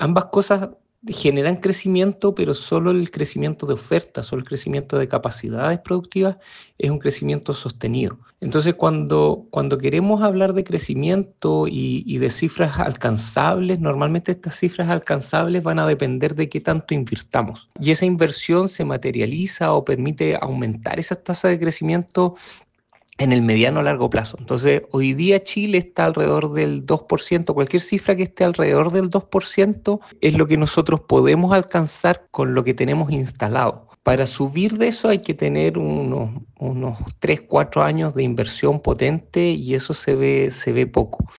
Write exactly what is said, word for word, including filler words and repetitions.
Ambas cosas generan crecimiento, pero solo el crecimiento de oferta, solo el crecimiento de capacidades productivas es un crecimiento sostenido. Entonces, cuando, cuando queremos hablar de crecimiento y, y de cifras alcanzables, normalmente estas cifras alcanzables van a depender de qué tanto invirtamos. Y esa inversión se materializa o permite aumentar esas tasas de crecimiento en el mediano a largo plazo. Entonces, hoy día Chile está alrededor del dos por ciento, cualquier cifra que esté alrededor del dos por ciento es lo que nosotros podemos alcanzar con lo que tenemos instalado. Para subir de eso hay que tener unos, unos tres cuatro años de inversión potente y eso se ve, se ve poco.